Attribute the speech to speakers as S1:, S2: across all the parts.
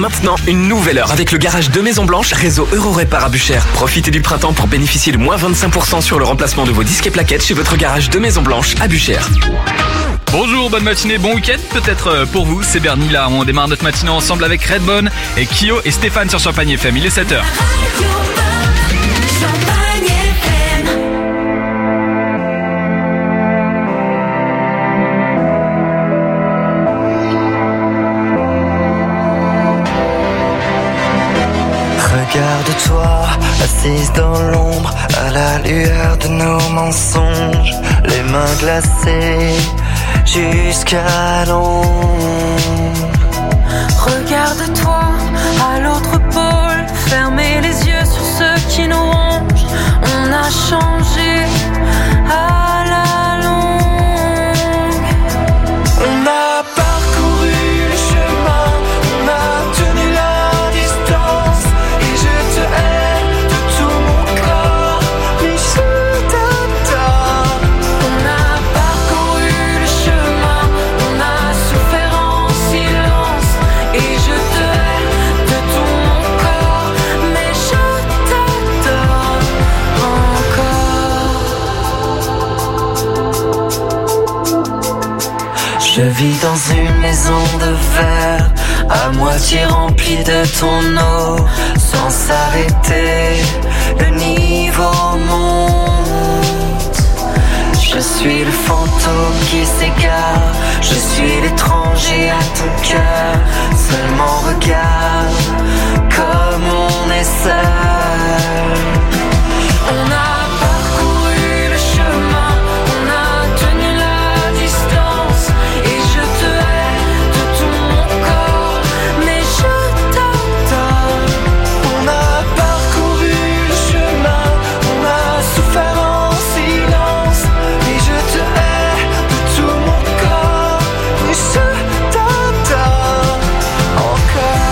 S1: maintenant une nouvelle heure avec le garage de Maison Blanche, réseau Eurorépar à Buchères. Profitez du printemps pour bénéficier de moins 25% sur le remplacement de vos disques et plaquettes chez votre garage de Maison Blanche à Buchères.
S2: Bonjour, bonne matinée, bon week-end peut-être pour vous, c'est Bernie là. On démarre notre matinée ensemble avec Redbone et Kyo et Stéphane sur Champagne FM. Il est 7h.
S3: Regarde-toi, assise dans l'ombre, à la lueur de nos mensonges, les mains glacées jusqu'à l'ombre.
S4: Regarde-toi, à l'autre pôle, fermez les yeux sur ceux qui nous rongent. On a changé à la longue.
S3: On a parcouru le chemin, on a tenu la distance, et je te hais de tout mon corps, mais je t'adore.
S4: On a parcouru le chemin, on a souffert en silence, et je te hais de tout mon corps, mais je t'adore encore.
S3: Je vis dans une maison de verre, à moitié remplie de ton eau, sans s'arrêter, le niveau monte. Je suis le fantôme qui s'égare, je suis l'étranger à ton cœur. Seulement regarde comme on est seul. On a parcouru le chemin, on a tenu la distance, et je te hais de tout mon corps, mais je t'adore. On a parcouru le chemin, on a souffert en silence, et je te hais de tout mon corps, mais je t'adore encore.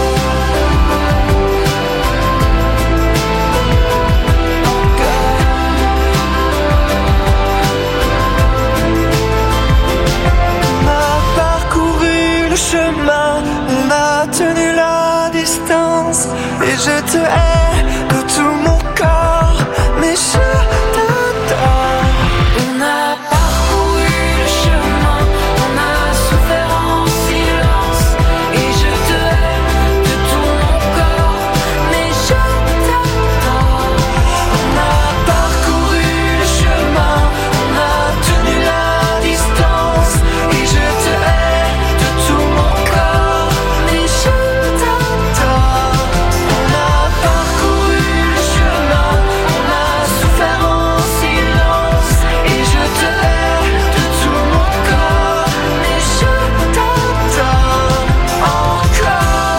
S3: On a parcouru le chemin, on a tenu la distance, et je te hais de tout mon corps, mais je t'adore.
S4: On a parcouru le chemin, on a souffert en silence, et je te hais de tout mon corps, mais je t'adore.
S3: On a parcouru le chemin, on a tenu la distance, et je te hais de tout mon corps, mais je t'adore. On a parcouru le chemin, on a souffert en silence, et je te hais de tout mon corps, mais je t'adore encore,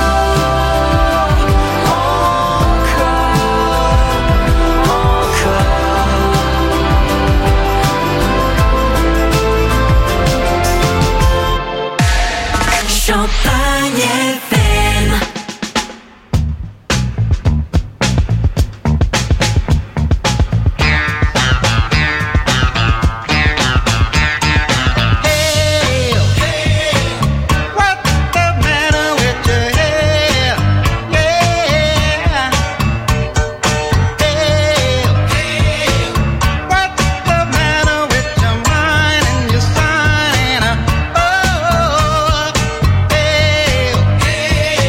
S4: Champagne FM.
S5: Hey,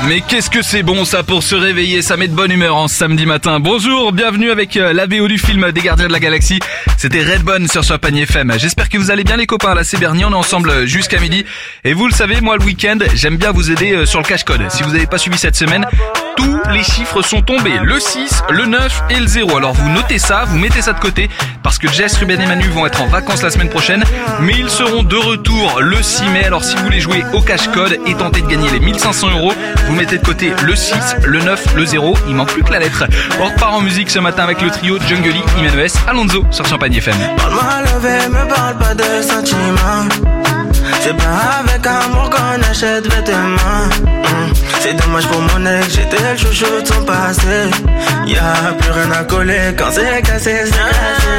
S2: Mais qu'est-ce que c'est bon ça pour se réveiller, ça met de bonne humeur en samedi matin. Bonjour, bienvenue avec la VO du film des Gardiens de la Galaxie. C'était Redbone sur Champagne FM. J'espère que vous allez bien les copains, là c'est Bernie, on est ensemble jusqu'à midi. Et vous le savez, moi le week-end, j'aime bien vous aider sur le cache-code. Si vous n'avez pas suivi cette semaine, tous les chiffres sont tombés. Le 6, le 9 et le 0. Alors vous notez ça, vous mettez ça de côté, parce que Jess, Ruben et Manu vont être en vacances la semaine prochaine. Mais ils seront de retour le 6 mai. Alors si vous voulez jouer au cache-code et tenter de gagner les 1500 €, vous mettez de côté le 6, le 9, le 0. Il manque plus que la lettre. On repart en musique ce matin avec le trio Jungly, Imenes, Alonso sur Champagne FM.
S5: Parle-moi levé, me parle pas de sentiments. C'est pas avec amour qu'on achète vêtements. C'est dommage pour mon ex, j'étais le chouchou de son passé. Y'a plus rien à coller quand c'est cassé, c'est cassé.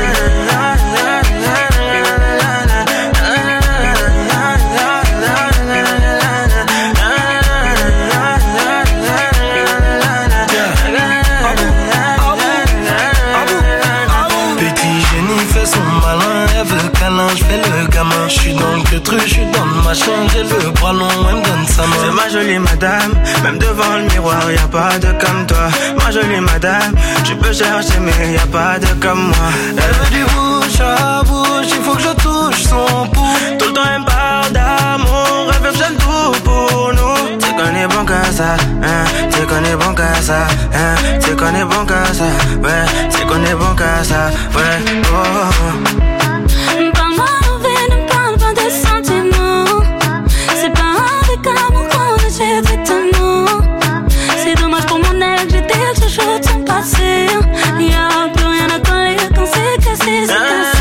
S5: Je fais le gamin, je suis dans le queutru, je suis dans ma chambre, j'ai le bras long, elle me donne sa main. C'est ma jolie madame, même devant le miroir, y'a pas de comme toi. Ma jolie madame, tu peux chercher mais y'a pas de comme moi. Elle veut du bouche à bouche, il faut que je touche son pouls. Tout le temps elle me parle d'amour, elle veut j'aime tout pour nous. C'est qu'on est bon qu'à ça, hein, c'est qu'on est bon qu'à ça, hein, c'est qu'on est bon qu'à ça, ouais, c'est qu'on est bon qu'à ça, ouais, oh.
S4: C'est dommage pour mon ex, j'étais le chouchou de son passé. Y'a plus rien à coller quand c'est cassé, c'est cassé.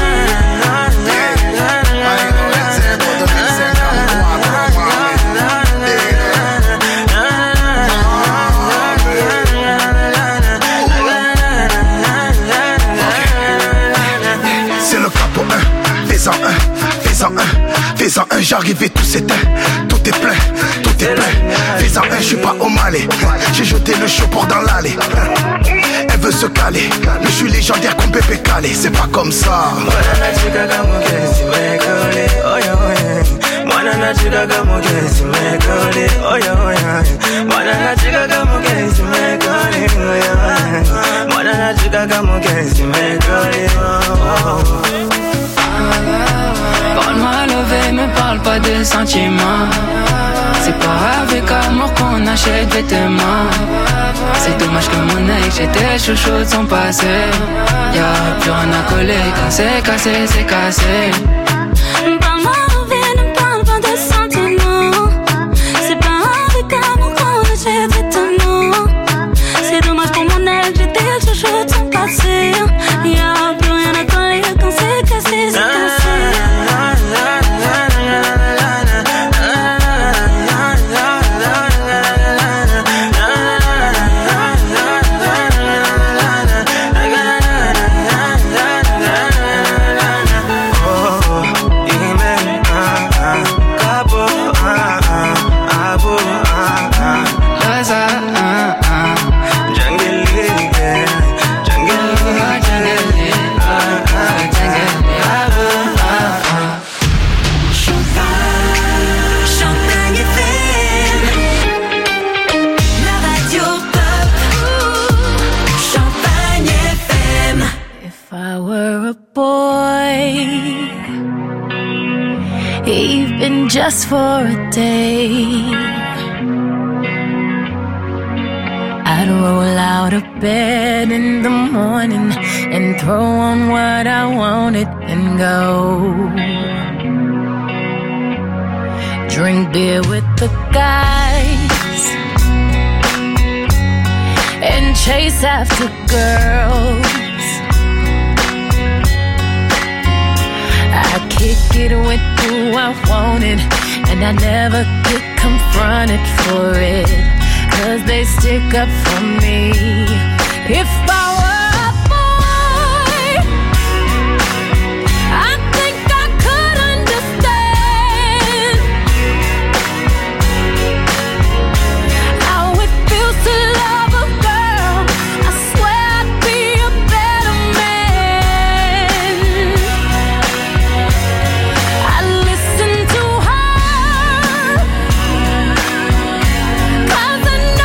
S6: C'est le capot 1, fais-en un, fais-en un, fais-en un, j'arrive et tout s'éteint, tout est plein, tout est plein. Fais-en un, je suis pas au Malais, j'ai jeté le chaud dans l'allée. Elle veut se caler, mais je suis légendaire comme bébé calé, c'est pas comme ça.
S3: Parle-moi levé, me parle pas de sentiments. C'est pas avec amour qu'on achète vêtements. C'est dommage que mon ex, j'étais chouchou de son passé. Y'a plus rien à coller quand c'est cassé, c'est cassé.
S4: Parle-moi levé, ne parle pas de sentiments. C'est pas avec amour qu'on achète vêtements. C'est dommage pour mon ex, j'étais le chouchou de son passé. Y'a plus rien à coller quand c'est cassé, c'est cassé. Just for a day, I'd roll out of bed in the morning and throw on what I wanted and go drink beer with the guys and chase after girls. I kick it with who I wanted, and I never get confronted for it, 'cause they stick up for me. If I were a boy, I think I could understand how it feels to love a girl. I swear I'd be a better man. I listen to her, 'cause I know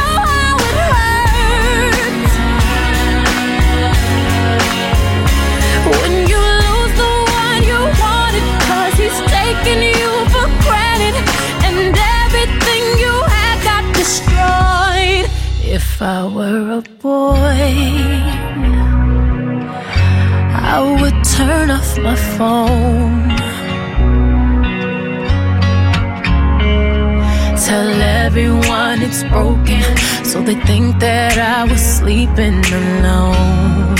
S4: If I were a boy, I would turn off my phone. Tell everyone it's broken, so they think that I was sleeping alone.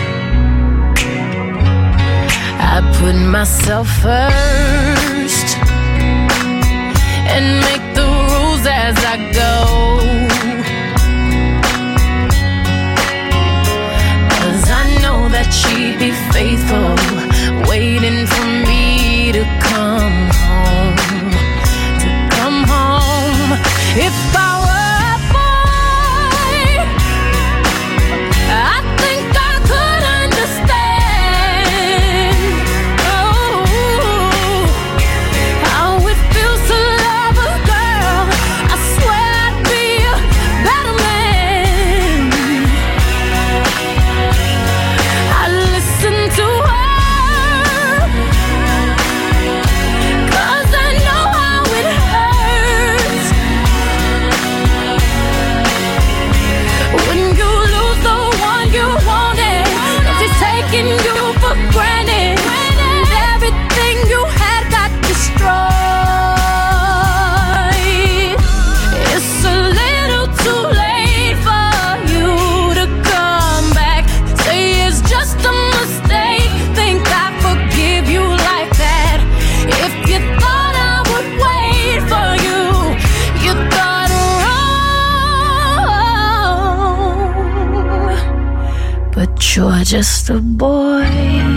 S4: I put myself first and make the rules as I go. 'Cause I know that she'd be faithful, waiting for me to come home. To come home. If I were a boy, I think I could understand. Oh, how it feels to love a girl. I swear I'd be a better man. I listen to her, 'cause I know how it hurts when you lose the one you wanted. If he's taking you for granted, and everything you had got destroyed. It's a little too late for you to come back. Say it's just a mistake, think I forgive you like that. If you thought I would wait for you, you thought wrong. But you're just a boy.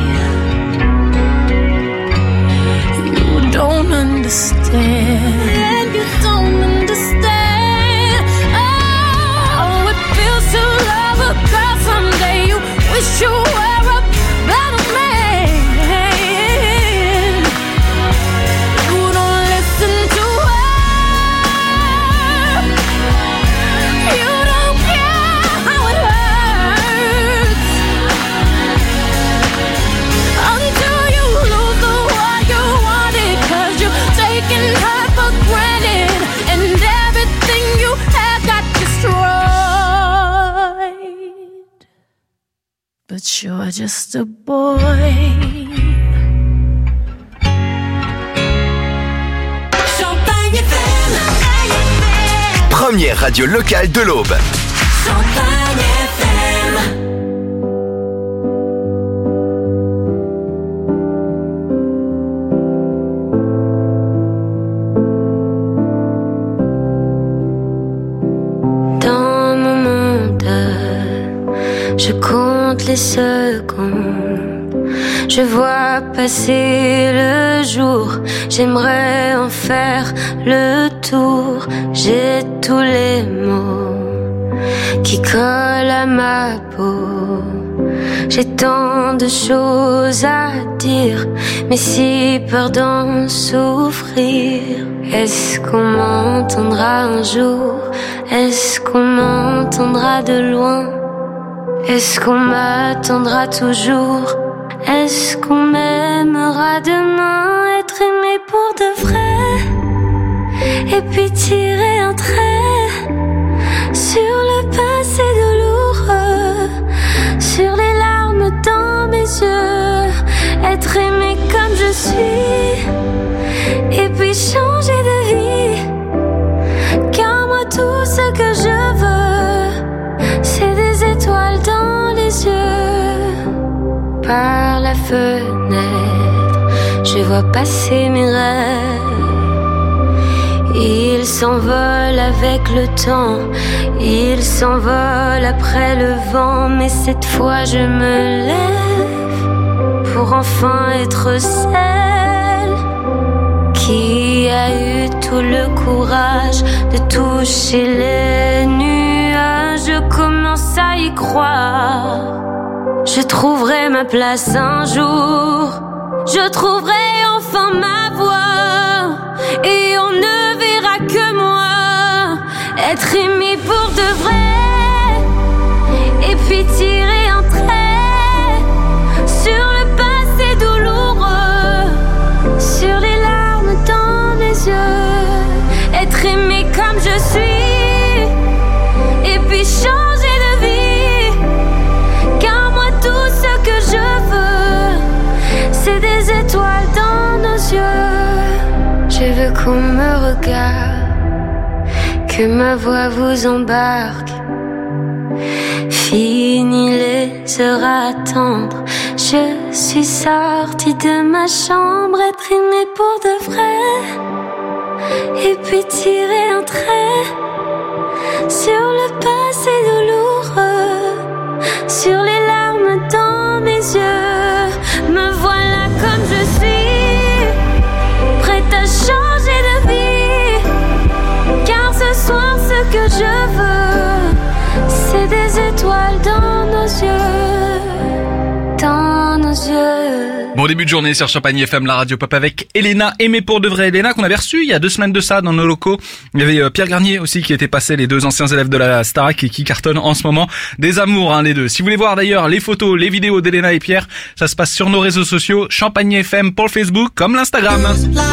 S4: You don't understand. You don't understand. Oh, it feels to love a girl someday. You wish you were a better man. You don't listen to her. You don't care how it hurts until you lose the one you wanted. 'Cause you're taking her for granted, and everything you had got destroyed. But you're just a boy.
S3: Champagne FM.
S7: Première radio locale de l'Aube.
S3: Champagne FM.
S8: Dans mon monde, je compte les secondes. Je vois passer le jour. J'aimerais en faire le tour. J'ai tous les mots qui collent à ma peau. J'ai tant de choses à dire, mais si peur d'en souffrir. Est-ce qu'on m'entendra un jour? Est-ce qu'on m'entendra de loin? Est-ce qu'on m'attendra toujours? Est-ce qu'on m'aimera demain? Être aimé pour de vrai, et puis tirer un trait sur le passé douloureux, sur les larmes dans mes yeux. Être aimé comme je suis, et puis changer de vie. Car moi tout ce que je veux, c'est des étoiles dans les yeux. Par la fenêtre, je vois passer mes rêves. Ils s'envolent avec le temps, ils s'envolent après le vent. Mais cette fois je me lève pour enfin être celle qui a eu tout le courage de toucher les nuages. Je commence à y croire. Je trouverai ma place un jour. Je trouverai enfin ma voix. Et on ne verra que moi. Être aimé pour de vrai. Et puis tirer un trait sur le passé douloureux, sur les larmes dans les yeux. Être aimé comme je suis. Et puis veux qu'on me regarde, que ma voix vous embarque. Fini les heures à attendre, je suis sortie de ma chambre, être aimée pour de vrai, et puis tirer un trait sur le passé douloureux, sur les larmes dans mes yeux. Me voilà comme je suis, prête à changer de vie, car ce soir ce que je veux, c'est des étoiles dans nos yeux, dans nos yeux.
S2: Bon début de journée sur Champagne FM, la radio pop avec Elena, aimée pour de vrai. Elena qu'on avait reçue il y a 2 semaines de ça dans nos locaux. Il y avait Pierre Garnier aussi qui était passé, les 2 anciens élèves de la Starac et qui cartonnent en ce moment. Des amours les deux. Si vous voulez voir d'ailleurs les photos, les vidéos d'Elena et Pierre, ça se passe sur nos réseaux sociaux, Champagne FM pour le Facebook comme l'Instagram.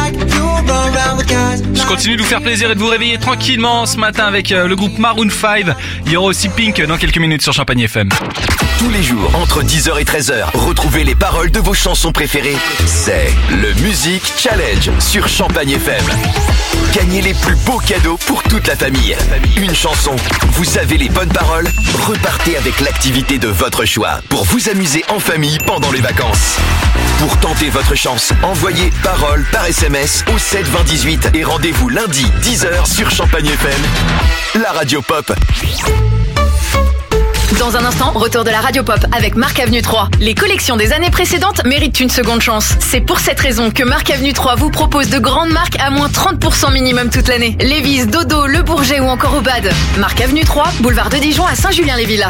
S2: Je continue de vous faire plaisir et de vous réveiller tranquillement ce matin avec le groupe Maroon 5. Il y aura aussi Pink dans quelques minutes sur Champagne FM.
S7: Tous les jours, entre 10h et 13h, retrouvez les paroles de vos chansons préférées. C'est le Music Challenge sur Champagne FM. Gagnez les plus beaux cadeaux pour toute la famille. Une chanson, vous savez les bonnes paroles, repartez avec l'activité de votre choix pour vous amuser en famille pendant les vacances. Pour tenter votre chance, envoyez paroles par SMS au 7 20 18 et rendez-vous lundi 10h sur Champagne FM, la radio pop.
S9: Dans un instant, retour de la radio pop avec Marc Avenue 3. Les collections des années précédentes méritent une seconde chance. C'est pour cette raison que Marc Avenue 3 vous propose de grandes marques à moins 30% minimum toute l'année. Levi's, Dodo, Le Bourget ou encore Obad. Marc Avenue 3, boulevard de Dijon à Saint-Julien-les-Villas.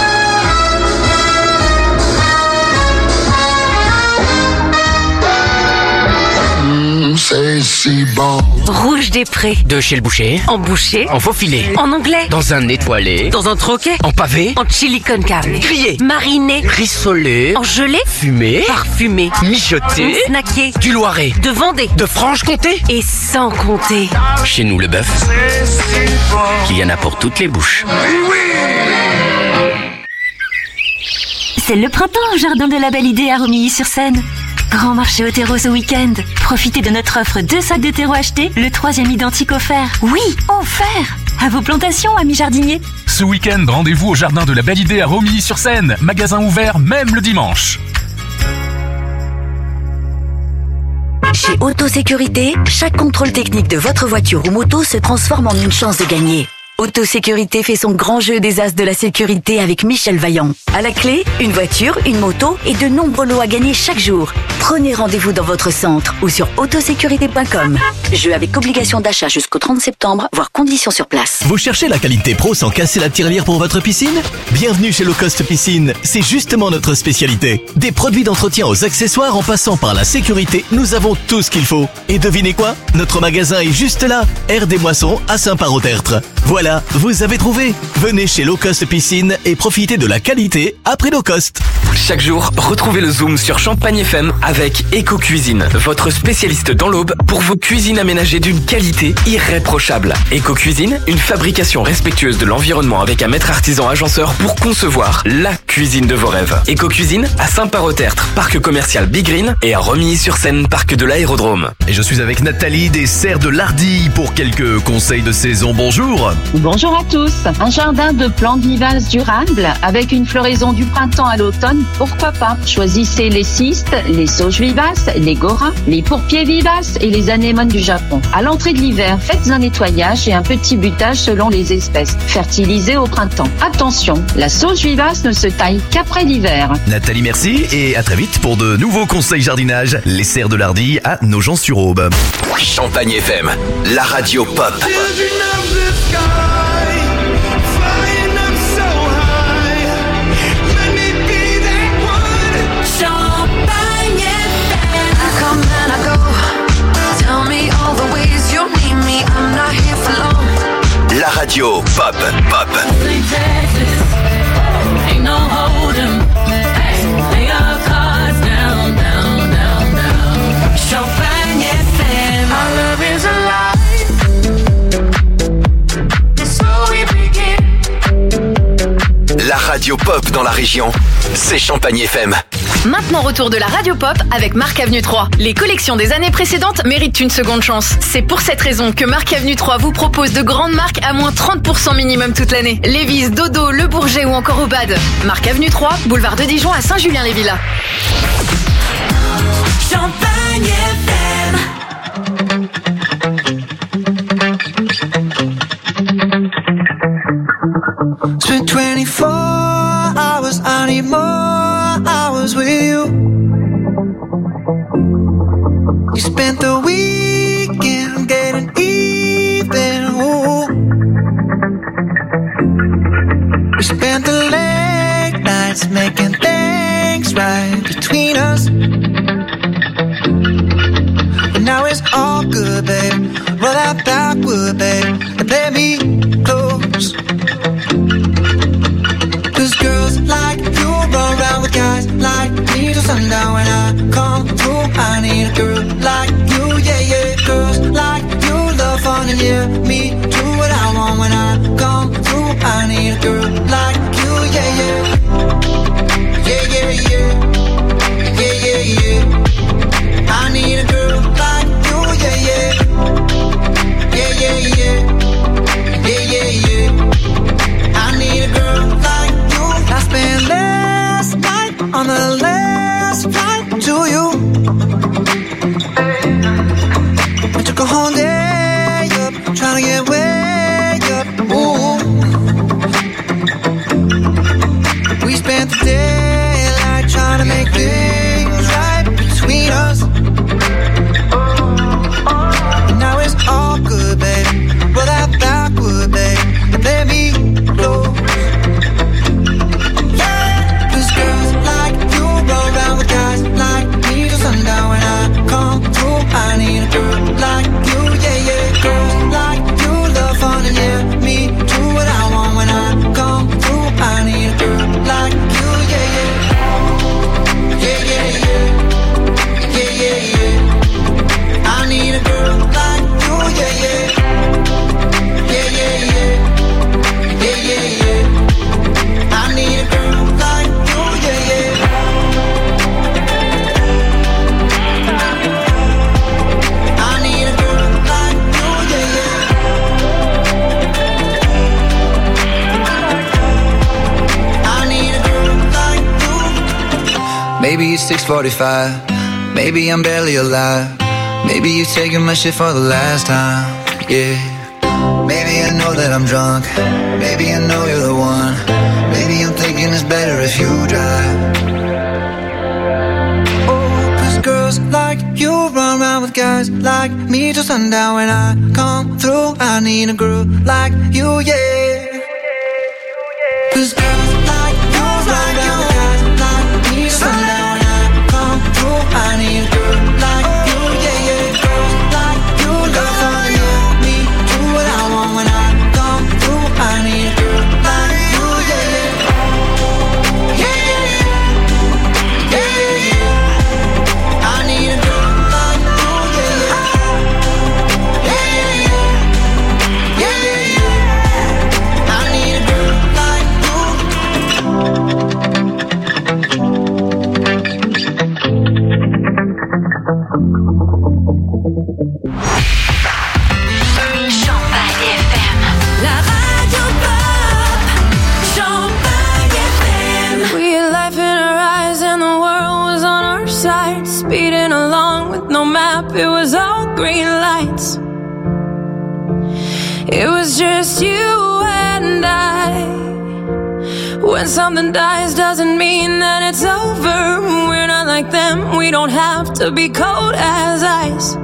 S10: C'est si bon.
S11: Rouge des Prés.
S12: De chez le boucher.
S11: En boucher.
S12: En faux filet.
S11: En anglais.
S12: Dans un étoilé.
S11: Dans un troquet.
S12: En pavé.
S11: En chili con carne.
S12: Grillé.
S11: Mariné.
S12: Rissolé.
S11: En gelée.
S12: Fumé.
S11: Parfumé.
S12: Mijoté.
S11: Snacké.
S12: Du Loiret.
S11: De Vendée.
S12: De Franche-Comté.
S11: Et sans compter.
S12: Chez nous, le bœuf, il y en a pour toutes les bouches.
S11: C'est le printemps au jardin de la Belle Idée à Romilly-sur-Seine. Grand marché au terreau ce week-end. Profitez de notre offre 2 sacs de terreau achetés, le 3e identique offert. Oui, offert! À vos plantations, amis jardiniers.
S13: Ce week-end, rendez-vous au jardin de la Belle Idée à Romilly-sur-Seine. Magasin ouvert même le dimanche.
S14: Chez Autosécurité, chaque contrôle technique de votre voiture ou moto se transforme en une chance de gagner. Autosécurité fait son grand jeu des as de la sécurité avec Michel Vaillant. À la clé, une voiture, une moto et de nombreux lots à gagner chaque jour. Prenez rendez-vous dans votre centre ou sur autosécurité.com. Jeu avec obligation d'achat jusqu'au 30 septembre, voire conditions sur place.
S15: Vous cherchez la qualité pro sans casser la tirelire pour votre piscine? Bienvenue chez Low Cost Piscine, c'est justement notre spécialité. Des produits d'entretien aux accessoires en passant par la sécurité, nous avons tout ce qu'il faut. Et devinez quoi? Notre magasin est juste là, Aire des Moissons à Saint-Parot-Tertre. Voilà, vous avez trouvé. Venez chez Low Cost Piscine et profitez de la qualité à prix low cost.
S1: Chaque jour, retrouvez le Zoom sur Champagne FM avec Eco Cuisine, votre spécialiste dans l'Aube pour vos cuisines aménagées d'une qualité irréprochable. Eco Cuisine, une fabrication respectueuse de l'environnement avec un maître artisan agenceur pour concevoir la cuisine de vos rêves. Eco Cuisine à Saint-Parot-Tertre, parc commercial Big Green, et à Romilly-sur-Seine, parc de l'Aérodrome.
S16: Et je suis avec Nathalie des Serres de Lardy pour quelques conseils de saison. Bonjour.
S17: Bonjour à tous. Un jardin de plantes vivaces durables avec une floraison du printemps à l'automne, pourquoi pas? Choisissez les cystes, les sauges vivaces, les goras, les pourpiers vivaces et les anémones du Japon. À l'entrée de l'hiver, faites un nettoyage et un petit butage selon les espèces. Fertilisez au printemps. Attention, la sauge vivace ne se taille qu'après l'hiver.
S16: Nathalie, merci et à très vite pour de nouveaux conseils jardinage. Les Serres de Lardy à Nogent-sur-Aube.
S7: Champagne FM, la radio pop. La radio pop, pop. La radio pop dans la région, c'est Champagne FM.
S9: Maintenant retour de la Radio Pop avec Marc Avenue 3. Les collections des années précédentes méritent une seconde chance. C'est pour cette raison que Marc Avenue 3 vous propose de grandes marques à moins 30% minimum toute l'année. Levi's, Dodo, Le Bourget ou encore Obad. Marc Avenue 3, boulevard de Dijon à Saint-Julien-les-Villas.
S4: Champagne FM.
S10: Spent 24 hours, I need more hours with you. You spent the weekend getting even, ooh. We spent the late nights making things right between us. But now it's all good, babe. Roll that backward, babe, and let me close. Cause girls like you run around with guys like me till sundown. When I come through, I need a girl like you, yeah, yeah. Girls like you love fun and yeah, me do what I want. When I come through, I need a girl like you, yeah, yeah. Yeah, yeah, yeah. Yeah, yeah, yeah. I need a girl like you, yeah, yeah. Yeah, yeah, yeah. Yeah, yeah, yeah. I need a girl like you. I spent last night on the last flight to you. We took a whole day up, trying to get way up. Ooh. We spent the daylight trying to make things right between us. And now it's all good, babe. Roll that backward, babe, and let me close. Cause girls like you roll around with guys like me till sundown. When I come through, I need a girl like you, yeah, yeah. Girls like you love fun and yeah, me do what I want. When I come through, I need a girl like you, yeah, yeah. Yeah, yeah, yeah. Yeah, yeah, yeah. I need a girl like you, yeah, yeah. Yeah, yeah, yeah. Yeah, yeah, yeah. I need a girl like you, yeah, yeah. I need a girl like you, yeah, yeah. I need a girl like you. Maybe it's 6:45. Maybe I'm barely alive. Maybe you're taking my shit for the last time, yeah. Maybe I know that I'm drunk. Maybe I know you're the one. Maybe I'm thinking it's better if you drive. Oh, cause girls like you run around with guys like me till sundown. When I come through, I need a girl like you, yeah. Cause girls like you run around with guys like me till sundown. When I come through, I need a girl like you, yeah, yeah. Girls like you love fun, yeah. Me do what I want. When I come through, I need a girl like you, yeah, yeah. Yeah, yeah, yeah. Yeah, yeah, yeah. I need a girl like you, yeah, yeah. Yeah, yeah, yeah. Yeah, yeah, yeah. I need a girl like you.
S4: Champagne FM. La Radio Pop. Champagne FM.
S18: We had life in our eyes and the world was on our side. Speeding along with no map, it was all green lights. It was just you and I. When something dies doesn't mean that it's over. We're not like them, we don't have to be cold as ice.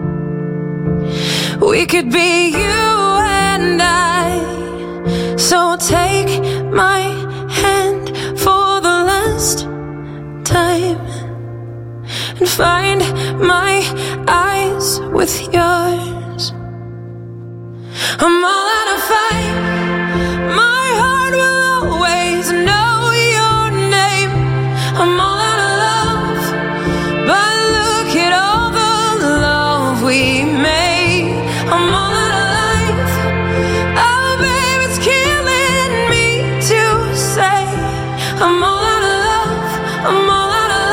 S18: We could be you and I. So take my hand for the last time and find my eyes with yours. I'm all out of fight. My heart will always know your name. I'm all out of love, but look at all the love we made. I'm all out of life. Oh, babe, it's killing me to say I'm all out of love. I'm all out of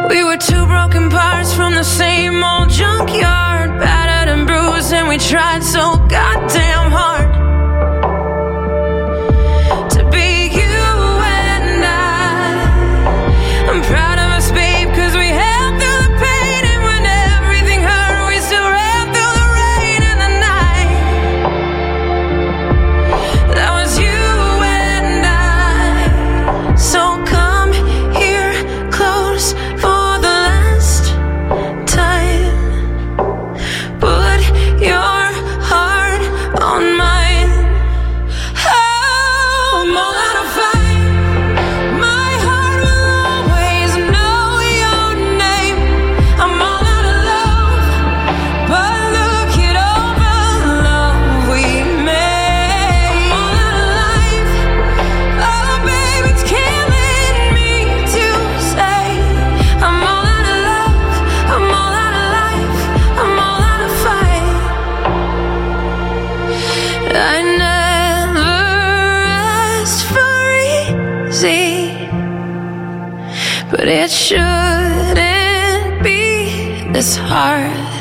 S18: We were two broken parts from the same old junkyard, battered and bruised, and we tried so goddamn hard to be you and I'm proud of us, babe, 'cause we held through the pain, and when everything hurt, we still ran through the rain and the night. That was you and I. So come here close for the last time. Put your heart on mine. Oh, I'm all out of fight. My heart will always know your name. I'm all out of love, but look at all the love we made. I'm all out of life. Oh, babe, it's killing me to say. I'm all out of love, I'm all out of life, I'm all out of fight. I never asked for easy, but it shouldn't be this hard.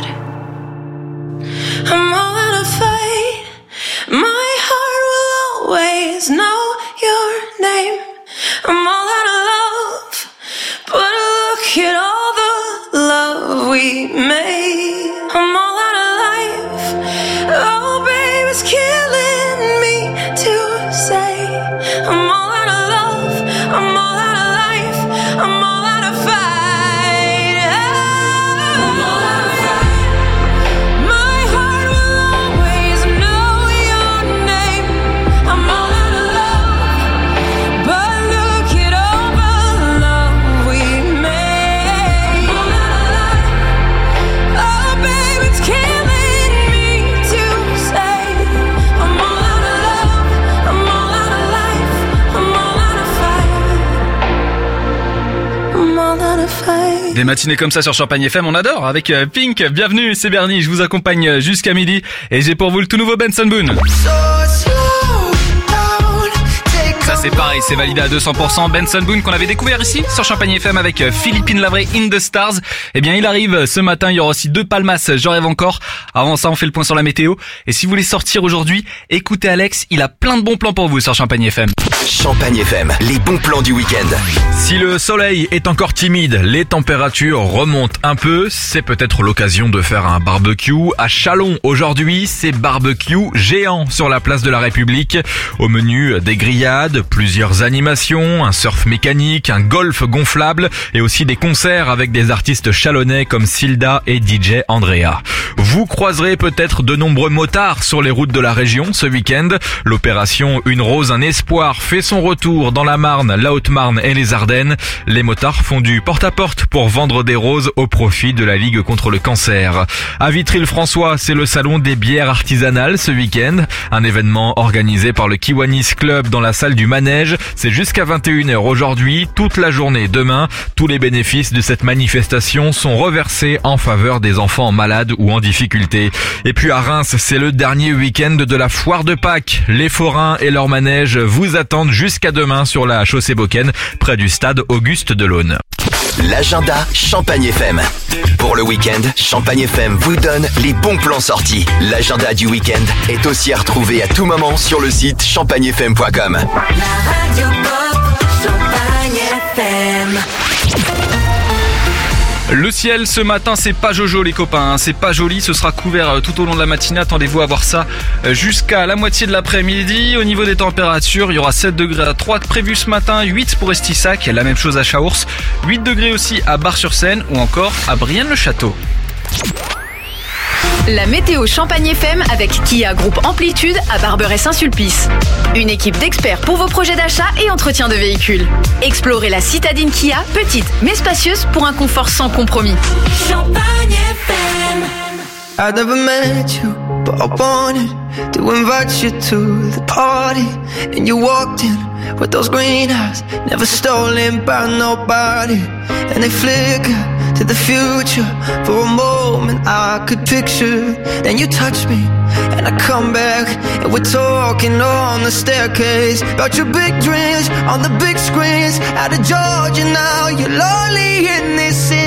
S18: I'm all out of fight. My heart will always know your name. I'm all out of love, but look at all the love we made. I'm all out of life. Oh, babe, it's killing me to say. I'm all out of love, I'm all out of life, I'm all out of fight. I'm all out of fight. My heart will always know your name. I'm all out of love, but look at all the love we made. I'm all out of life. Oh, babe, it's killing me to say. I'm all out of love, I'm all out of life, I'm all out of fight. I'm all out of fight.
S2: Des matinées comme ça sur Champagne FM, on adore. Avec Pink, bienvenue, c'est Bernie, je vous accompagne jusqu'à midi. Et j'ai pour vous le tout nouveau Benson Boone. Ça c'est pareil, c'est validé à 200%. Benson Boone qu'on avait découvert ici sur Champagne FM avec Philippine Lavré, In the Stars. Eh bien il arrive ce matin, il y aura aussi 2 palmas, j'en rêve encore. Avant ça on fait le point sur la météo. Et si vous voulez sortir aujourd'hui, écoutez Alex, il a plein de bons plans pour vous sur Champagne FM.
S7: Champagne FM, les bons plans du week-end.
S13: Si le soleil est encore timide, les températures remontent un peu, c'est peut-être l'occasion de faire un barbecue à Châlons. Aujourd'hui, c'est barbecue géant sur la place de la République. Au menu, des grillades, plusieurs animations, un surf mécanique, un golf gonflable et aussi des concerts avec des artistes chalonnais comme Silda et DJ Andrea. Vous croiserez peut-être de nombreux motards sur les routes de la région ce week-end. L'opération Une Rose, un Espoir fait son retour dans la Marne, la Haute-Marne et les Ardennes. Les motards font du porte-à-porte pour vendre des roses au profit de la Ligue contre le cancer. À Vitry-le-François, c'est le salon des bières artisanales ce week-end. Un événement organisé par le Kiwanis Club dans la salle du Manège. C'est jusqu'à 21h aujourd'hui, toute la journée demain. Tous les bénéfices de cette manifestation sont reversés en faveur des enfants malades ou en difficulté. Et puis à Reims, c'est le dernier week-end de la foire de Pâques. Les forains et leurs manèges vous attendent jusqu'à demain sur la chaussée Beaucaire, près du stade Auguste Delaune.
S7: L'agenda Champagne FM. Pour le week-end, Champagne FM vous donne les bons plans sortis. L'agenda du week-end est aussi à retrouver à tout moment sur le site champagnefm.com.
S4: La radio pop, Champagne FM.
S2: Le ciel ce matin, c'est pas jojo les copains, hein. C'est pas joli, ce sera couvert tout au long de la matinée. Attendez-vous à voir ça jusqu'à la moitié de l'après-midi. Au niveau des températures, il y aura 7 degrés à Troyes prévu ce matin, 8 pour Estissac, la même chose à Chaours, 8 degrés aussi à Bar-sur-Seine ou encore à Brienne-le-Château.
S9: La météo Champagne FM avec Kia Groupe Amplitude à Barberet-Saint-Sulpice. Une équipe d'experts pour vos projets d'achat et entretien de véhicules. Explorez la citadine Kia, petite mais spacieuse pour un confort sans compromis.
S18: Champagne FM.
S10: I never met you, but I wanted to invite you to the party. And you walked in with those green eyes, never stolen by nobody. And they flicker to the future. For a moment I could picture. Then you touch me and I come back, and we're talking on the staircase about your big dreams on the big screens. Out of Georgia now, you're lonely in this city.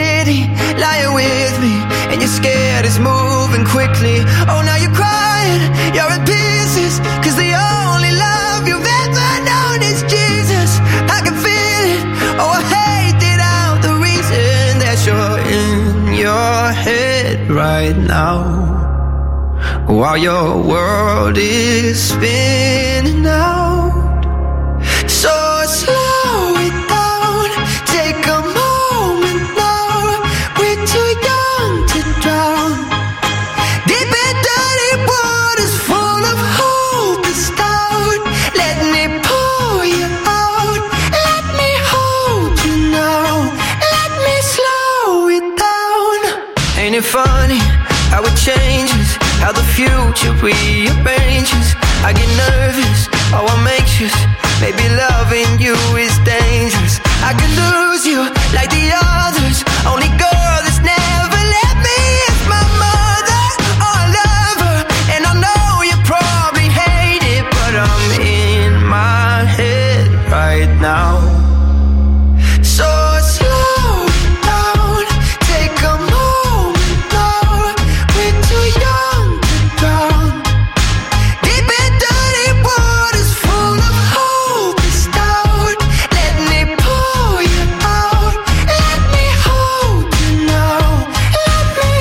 S10: quickly. Oh, now you're crying, you're in pieces, 'cause the only love you've ever known is Jesus. I can feel it, oh, I hate it out, the reason that you're in your head right now, while your world is spinning out. So slow it down, take a moment now. We're too young to drown. Deep in dirty waters full of hope is down. Let me pull you out. Let me hold you now. Let me slow it down. Ain't it funny how it changes, how the future rearranges? I get nervous, oh I'm anxious. Maybe loving you is dangerous. I could lose you like the others. Only girl that's never let me is my mother. Oh, I love her, and I know you probably hate it, but I'm in my head right now. So slow it down, take a moment now. We're too young to drown. Deep in dirty waters full of hope is down. Let me pull you out. Let me hold you now. Let me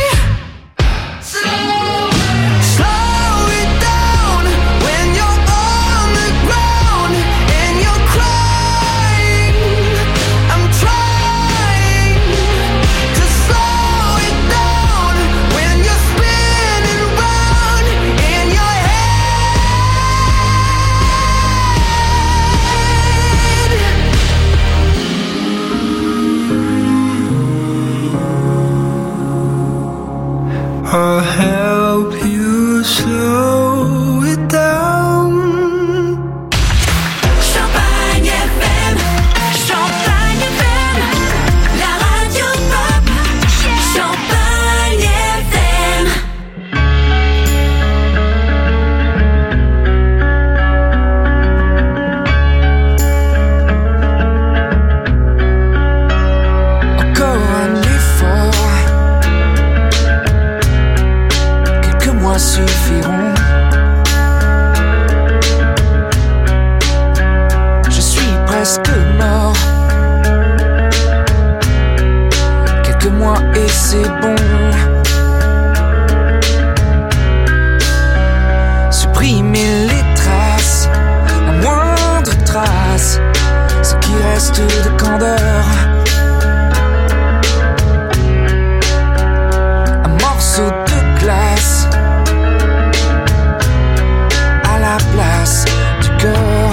S10: slow it down when you're on the ground and you're crying. I'm trying to slow it down when you're spinning round in your head. I'll help you slow it down.
S4: Champagne FM, Champagne FM, la radio pop, Champagne FM.
S10: Encore un effort, quelques mois suffiront. Je suis presque mort. Quelques mois et c'est bon. Supprimer les traces, la moindre trace, ce qui reste de candeur. Un morceau de glace à la place du cœur.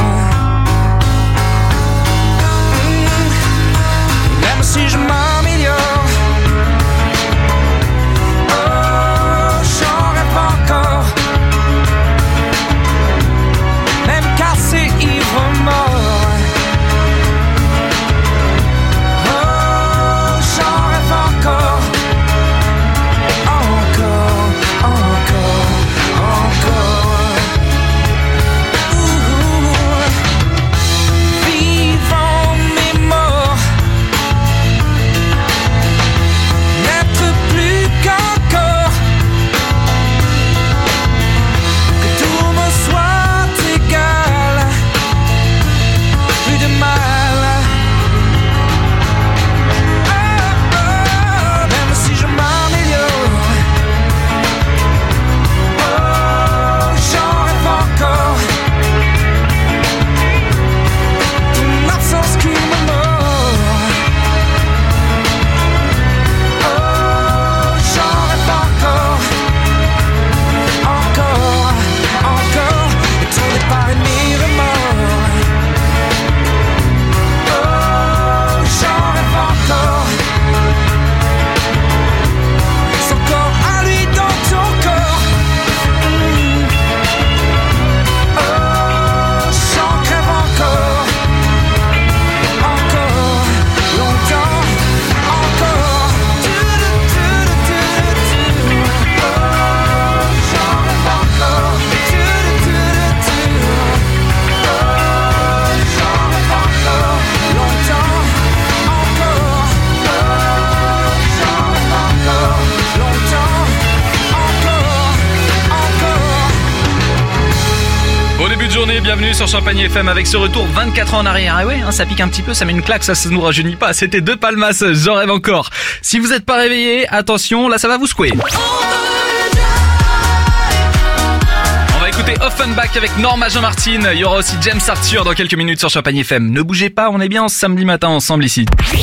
S10: Même si je m'améliore,
S2: journée, bienvenue sur Champagne FM avec ce retour 24 ans en arrière. Ah ouais, hein, ça pique un petit peu, ça met une claque, ça se nous rajeunit pas. C'était De Palmas, j'en rêve encore. Si vous n'êtes pas réveillé, attention, là ça va vous secouer. On va écouter Offenbach avec Norma Jean-Martin. Il y aura aussi James Arthur dans quelques minutes sur Champagne FM. Ne bougez pas, on est bien samedi matin ensemble ici.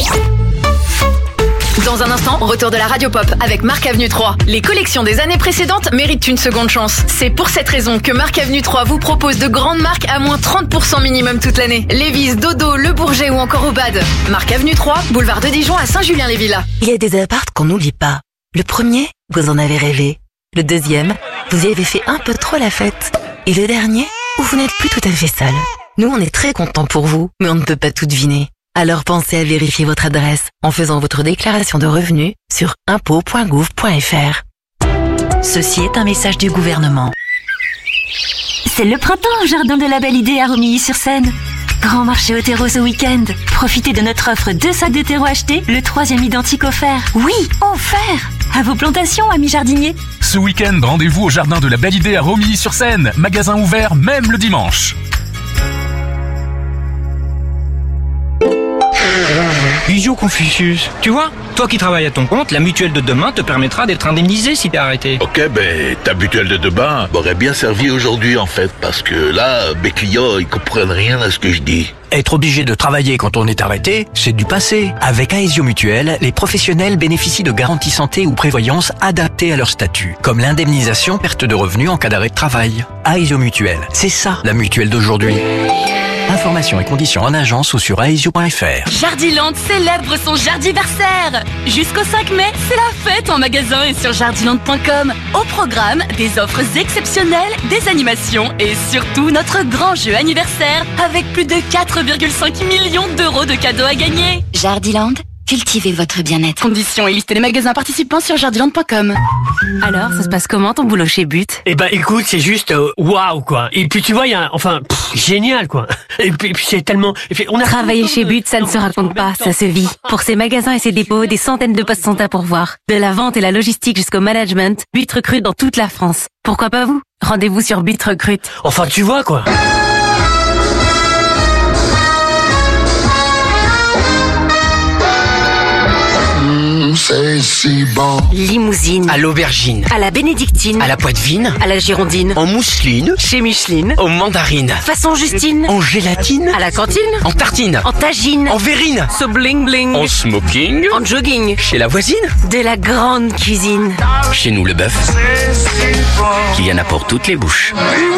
S9: Dans un instant, retour de la Radio Pop avec Marc Avenue 3. Les collections des années précédentes méritent une seconde chance. C'est pour cette raison que Marc Avenue 3 vous propose de grandes marques à moins 30% minimum toute l'année. Lévi's, Dodo, Le Bourget ou encore Obad. Marc Avenue 3, boulevard de Dijon à Saint-Julien-les-Villas.
S14: Il y a des apparts qu'on n'oublie pas. Le premier, vous en avez rêvé. Le deuxième, vous y avez fait un peu trop la fête. Et le dernier, où vous n'êtes plus tout à fait seul. Nous, on est très contents pour vous, mais on ne peut pas tout deviner. Alors pensez à vérifier votre adresse en faisant votre déclaration de revenus sur impôts.gouv.fr. Ceci est un message du gouvernement.
S11: C'est le printemps au jardin de la Belle Idée à Romilly-sur-Seine. Grand marché au terreau ce week-end. Profitez de notre offre 2 sacs de terreau achetés, le 3e identique offert. Oui, offert! À vos plantations, amis jardiniers.
S19: Ce week-end, rendez-vous au jardin de la Belle Idée à Romilly-sur-Seine. Magasin ouvert même le dimanche.
S20: Idiot Confucius, tu vois, toi qui travailles à ton compte, la mutuelle de demain te permettra d'être indemnisé si t'es arrêté.
S21: Ok, ben ta mutuelle de demain m'aurait bien servi aujourd'hui en fait, parce que là, mes clients, ils comprennent rien à ce que je dis.
S22: Être obligé de travailler quand on est arrêté, c'est du passé. Avec Aesio Mutuelle, les professionnels bénéficient de garanties santé ou prévoyance adaptées à leur statut, comme l'indemnisation perte de revenus en cas d'arrêt de travail. Aesio Mutuelle, c'est ça la mutuelle d'aujourd'hui. Informations et conditions en agence ou sur aesio.fr.
S23: Jardiland célèbre son jardiversaire. Jusqu'au 5 mai, c'est la fête en magasin et sur jardiland.com. Au programme, des offres exceptionnelles, des animations et surtout notre grand jeu anniversaire avec plus de 4,5 millions d'euros de cadeaux à gagner.
S24: Jardiland, cultivez votre bien-être.
S23: Conditions et liste des magasins participants sur jardiland.com.
S25: Alors, ça se passe comment ton boulot chez But?
S26: Eh ben, écoute, c'est juste waouh quoi. Et puis tu vois, il y a, génial quoi. Et puis c'est tellement.
S25: Travailler chez But, ça ne se raconte pas, ça se vit. Pour ses magasins et ses dépôts, des centaines de postes sont à pourvoir. De la vente et la logistique jusqu'au management, But recrute dans toute la France. Pourquoi pas vous? Rendez-vous sur But recrute.
S26: Enfin, tu vois quoi.
S25: C'est si bon. Limousine.
S27: À l'aubergine.
S25: À la bénédictine.
S27: À la poitvine.
S25: À la girondine.
S27: En mousseline.
S25: Chez Micheline.
S27: Aux mandarines.
S25: Façon Justine.
S27: En gélatine.
S25: À la cantine.
S27: En tartine.
S25: En tagine.
S27: En verrine.
S25: So bling bling.
S27: En smoking.
S25: En jogging.
S27: Chez la voisine.
S25: De la grande cuisine.
S27: Chez nous le bœuf. Il y en a pour toutes les bouches.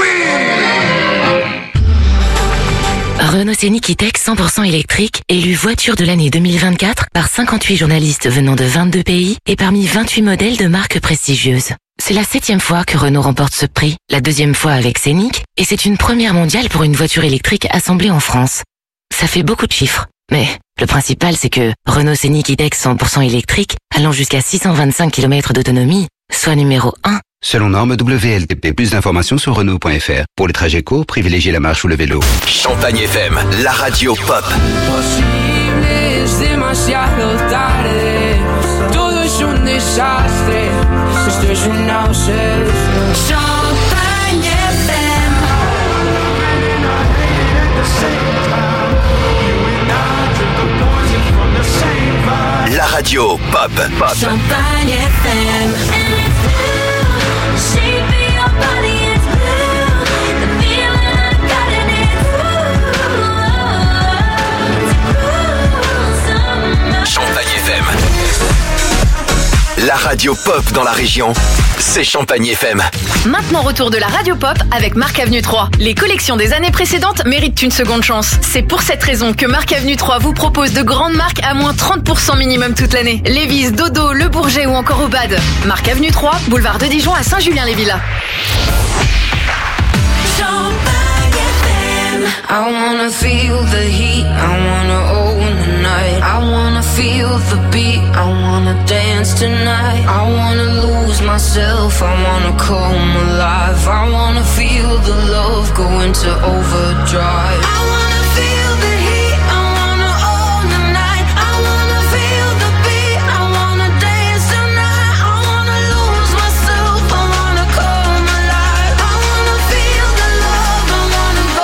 S24: Renault Scénic E-Tech 100% électrique, élu voiture de l'année 2024 par 58 journalistes venant de 22 pays et parmi 28 modèles de marques prestigieuses. C'est la 7e fois que Renault remporte ce prix, la 2e fois avec Scénic, et c'est une première mondiale pour une voiture électrique assemblée en France. Ça fait beaucoup de chiffres, mais le principal c'est que Renault Scénic E-Tech 100% électrique, allant jusqu'à 625 km d'autonomie, soit numéro 1.
S28: Selon norme WLTP, plus d'informations sur Renault.fr. Pour les trajets courts, privilégiez la marche ou le vélo.
S7: Champagne FM, la radio pop.
S4: Posibles demasiado tarde, todo es un desastre, esto es un náusea. Champagne FM.
S7: La radio pop.
S4: Champagne FM.
S7: Champagne FM. La radio pop dans la région, c'est Champagne FM.
S9: Maintenant retour de la Radio Pop avec Marc Avenue 3. Les collections des années précédentes méritent une seconde chance. C'est pour cette raison que Marc Avenue 3 vous propose de grandes marques à moins 30% minimum toute l'année. Lévi's, Dodo, Le Bourget ou encore Obad. Marc Avenue 3, boulevard de Dijon à Saint-Julien-les-Villas.
S4: I wanna feel the heat, I wanna own the night. I wanna feel the beat, I wanna dance tonight. I wanna lose myself, I wanna come alive. I wanna feel the love go into overdrive. I wanna feel the heat, I wanna own the night. I wanna feel the beat, I wanna dance tonight. I wanna lose myself, I wanna come alive. I wanna feel the love, I wanna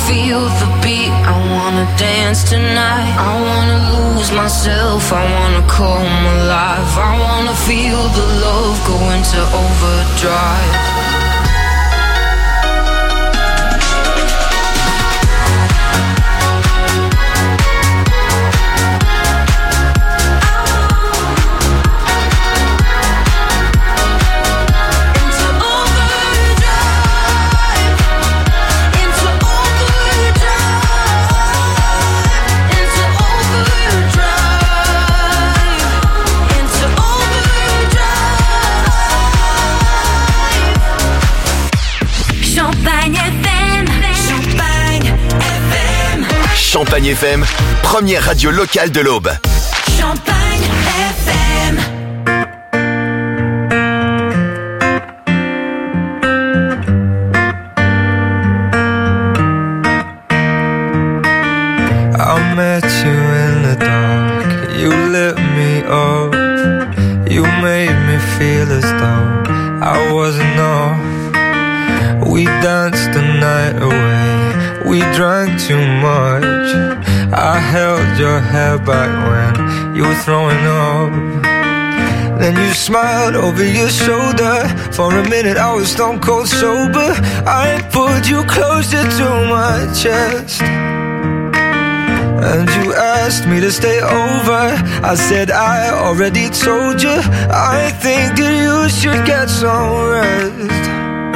S4: feel the beat, I wanna dance tonight. I wanna lose myself, I wanna come alive. I wanna feel the love go into overdrive.
S7: Champagne FM, première radio locale de l'Aube.
S4: Champagne FM.
S10: I met you in the dark, you lit me up. You made me feel as though I wasn't off. We danced the night away, we drank too much. I held your hair back when you were throwing up. Then you smiled over your shoulder. For a minute I was stone cold sober. I pulled you closer to my chest, and you asked me to stay over. I said I already told you, I think that you should get some rest.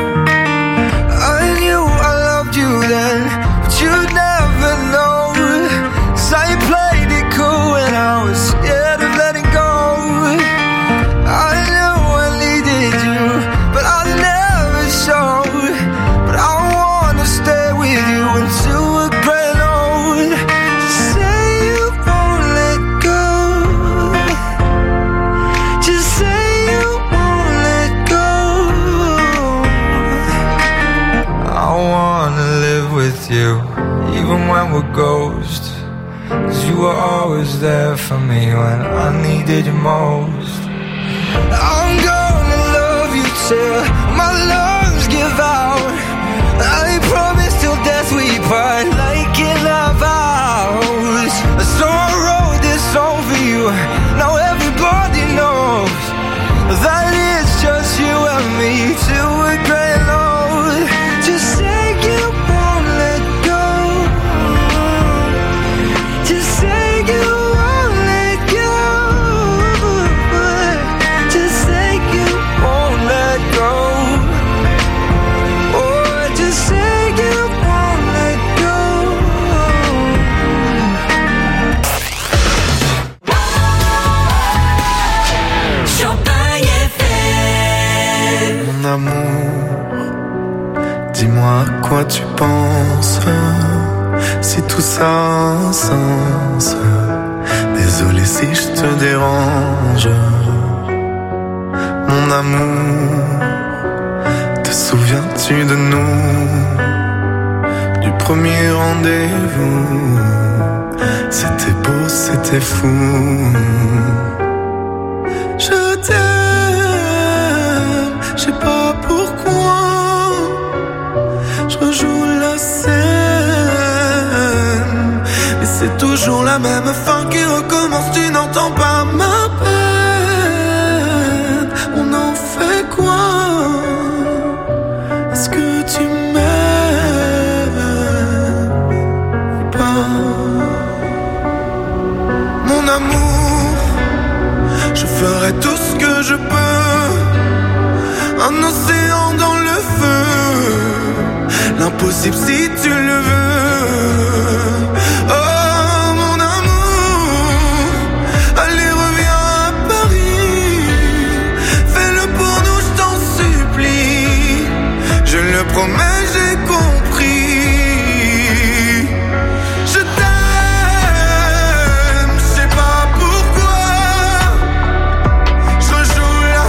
S10: I knew I loved you then, but you'd never know. 'Cause I played it cool when I was scared of letting go. I knew I needed you, but I never showed. But I wanna stay with you until we're grown old. Just say you won't let go. Just say you won't let go. I wanna live with you, even when we're ghosts. 'Cause you were always there for me when I needed you most. I'm gonna love you till my lungs give out. I promise till death we part, like in our vows. So I wrote this song for you, now everybody knows that it's just you and me till we're growing old. Just say you won't let go. Just say you won't let go. Just say you won't let go. Oh, just say you won't let go.
S4: Champagne FM.
S10: Mon amour, dis-moi à quoi tu penses. Si tout ça a un sens. Désolé si je te dérange. Mon amour, te souviens-tu de nous? Du premier rendez-vous. C'était beau, c'était fou. Je t'aime, je sais pas pourquoi. Je rejoue la scène, mais c'est toujours la même fin qui recommence. Tu n'entends pas ma peine. On en fait quoi? Est-ce que tu m'aimes ou pas? Mon amour, je ferai tout ce que je peux. Un océan dans le feu, l'impossible si tu le veux. Oh mon amour, allez reviens à Paris. Fais-le pour nous, je t'en supplie. Je le promets, j'ai compris. Je t'aime, je sais pas pourquoi. Je joue la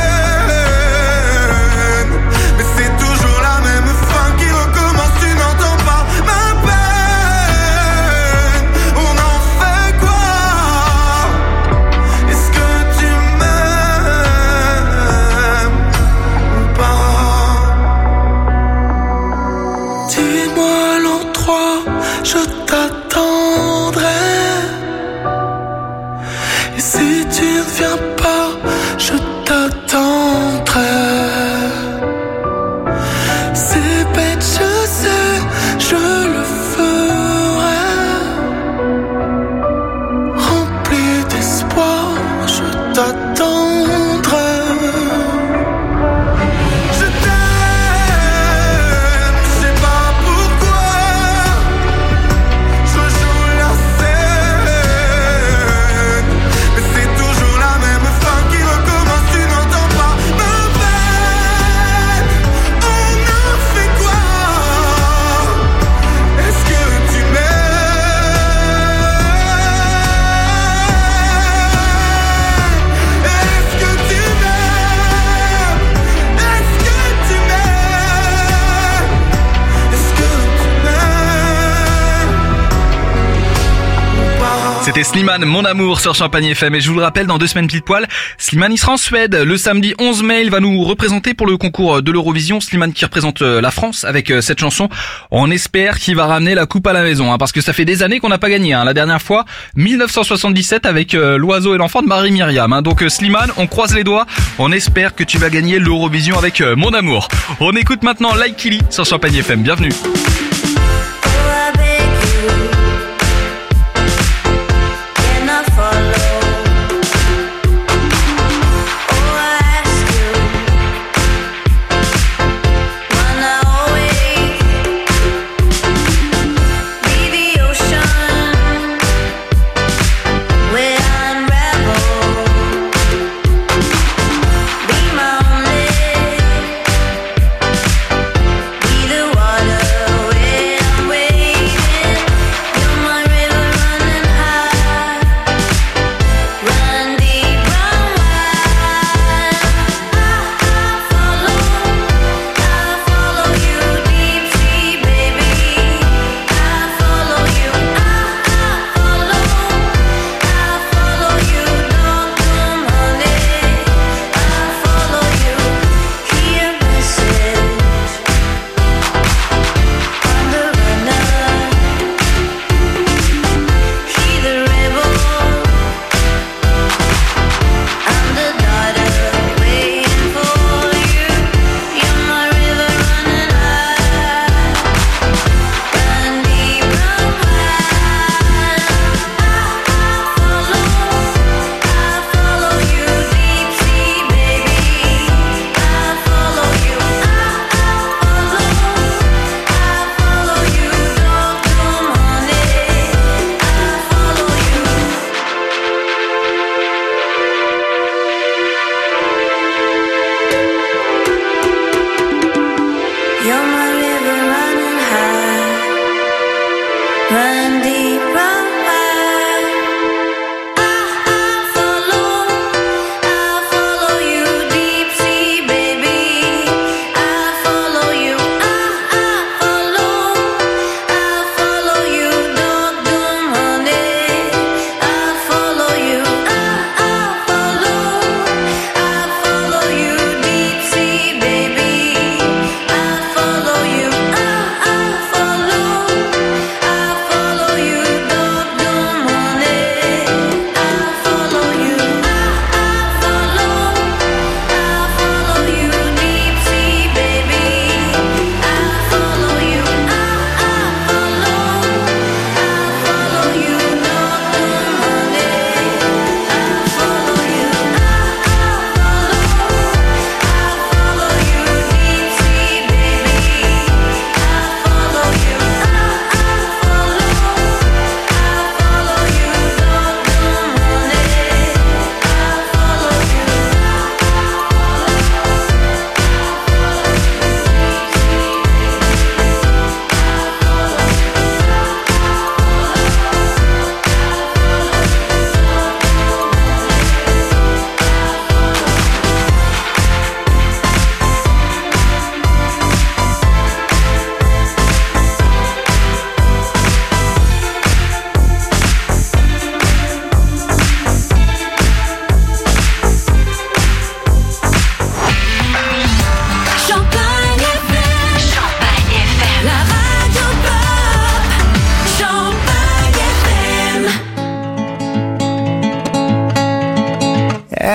S10: scène, mais c'est toujours la même fin qui recommence. Tu n'entends pas ma peine. On en fait quoi? Est-ce que tu m'aimes ou pas? je t'attendrai. Et si tu ne viens pas, je t'attendrai. C'est bête, je sais, je le ferai. Rempli d'espoir, je t'attendrai. Je t'aime, je sais pas pourquoi. Je joue la scène, mais c'est toujours la même fin qui recommence, tu n'entends pas ma peine. On a fait quoi? Est-ce que tu m'aimes? Est-ce que tu m'aimes? Est-ce que tu m'aimes? Est-ce que tu m'aimes ou pas?
S2: C'était Slimane, Mon Amour sur Champagne FM. Et je vous le rappelle, dans 2 semaines pile poil, Slimane il sera en Suède. Le samedi 11 mai, il va nous représenter pour le concours de l'Eurovision. Slimane qui représente la France avec cette chanson. On espère qu'il va ramener la coupe à la maison, parce que ça fait des années qu'on n'a pas gagné. La dernière fois, 1977 avec L'Oiseau et l'Enfant de Marie-Myriam. Donc Slimane, on croise les doigts. On espère que tu vas gagner l'Eurovision avec Mon Amour. On écoute maintenant Like Killy sur Champagne FM. Bienvenue.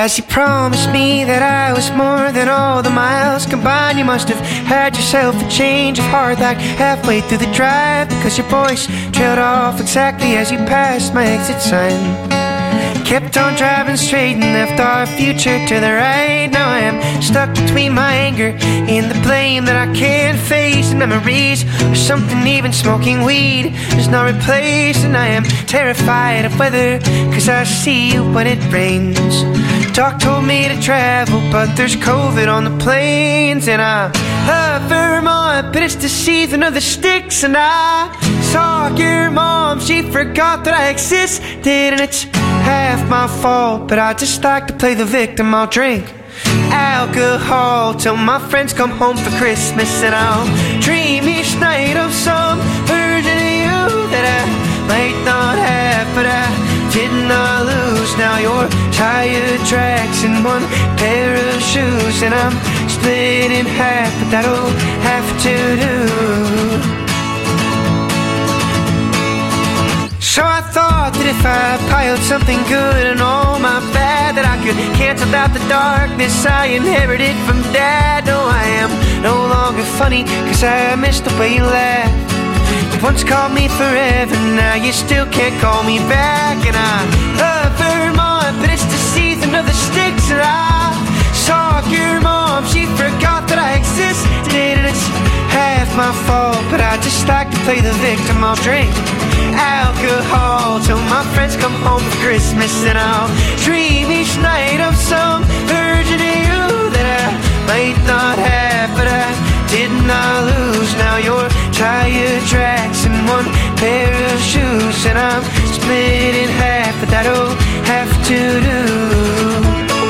S10: As you promised me that I was more than all the miles combined, you must have had yourself a change of heart like halfway through the drive, because your voice trailed off exactly as you passed my exit sign. Kept on driving straight and left our future to the right. Now I am stuck between my anger and the blame that I can't face, and memories or something even smoking weed is not replaced. And I am terrified of weather, cause I see you when it rains. Doc told me to travel, but there's COVID on the planes. And I love Vermont, but it's the season of the sticks. And I saw your mom, she forgot that I existed, and it's half my fault, but I just like to play the victim. I'll drink alcohol till my friends come home for Christmas, and I'll dream each night of some version of you that I might not have, but I did not lose. Now your tire tracks in one pair of shoes, and I'm split in half, but that'll have to do. So I thought that if I piled something good and all my bad, that I could cancel out the darkness I inherited from Dad. No, I am no longer funny, cause I missed the way you laughed. You once called me forever, now you still can't call me back. And I love Vermont, but it's the season of the sticks. And I saw your mom, she forgot that I existed, and it's half my fault, but I just like to play the victim. I'll drink alcohol till my friends come home for Christmas, and I'll dream each night of some version of you that I might not have, but I did not lose. Now your tire tracks in one pair of shoes, and I'm split in half, but that'll have to do.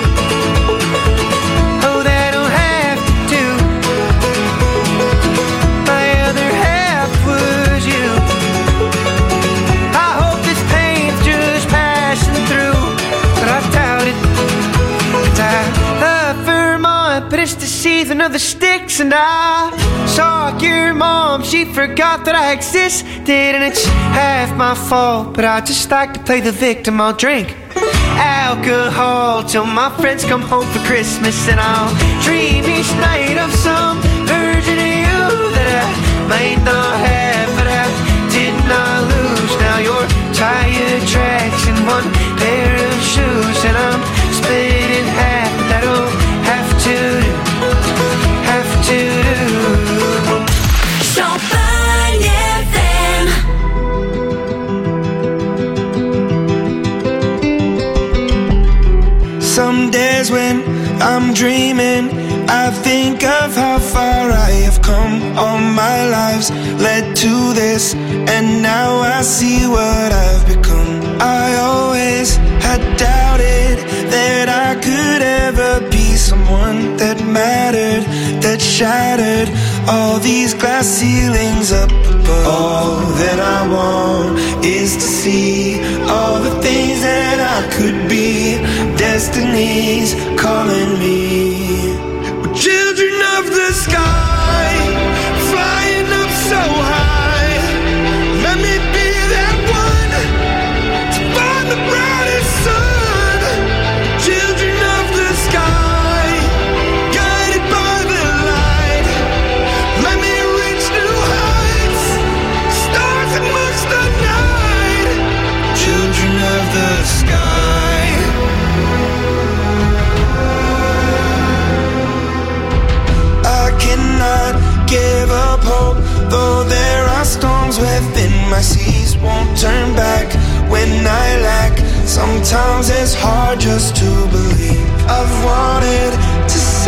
S10: But it's the season of the sticks, and I saw your mom, she forgot that I existed, and it's half my fault, but I just like to play the victim. I'll drink alcohol till my friends come home for Christmas, and I'll dream each night of some version of you that I might not have, but I did not lose. Now your tire tracks in one pair of shoes, and I'm split in half, but that'll have to do, have to do.
S4: Champagne FM.
S10: Some days when I'm dreaming, I think of how far I have come. All my lives led to this, and now I see what I've become. I always had doubted that I could ever be someone that mattered, that shattered all these glass ceilings up above. All that I want is to see all the things that I could be. Destiny's calling me. We're children of the sky, flying up so high. Let me be that one to find the brightest sun. Children of the sky, guided by the light. Let me reach new heights, stars amongst the night. Children of the sky. I cannot give up hope, though there are storms within my seas. Won't turn back when I lack. Sometimes it's hard just to believe. I've wanted to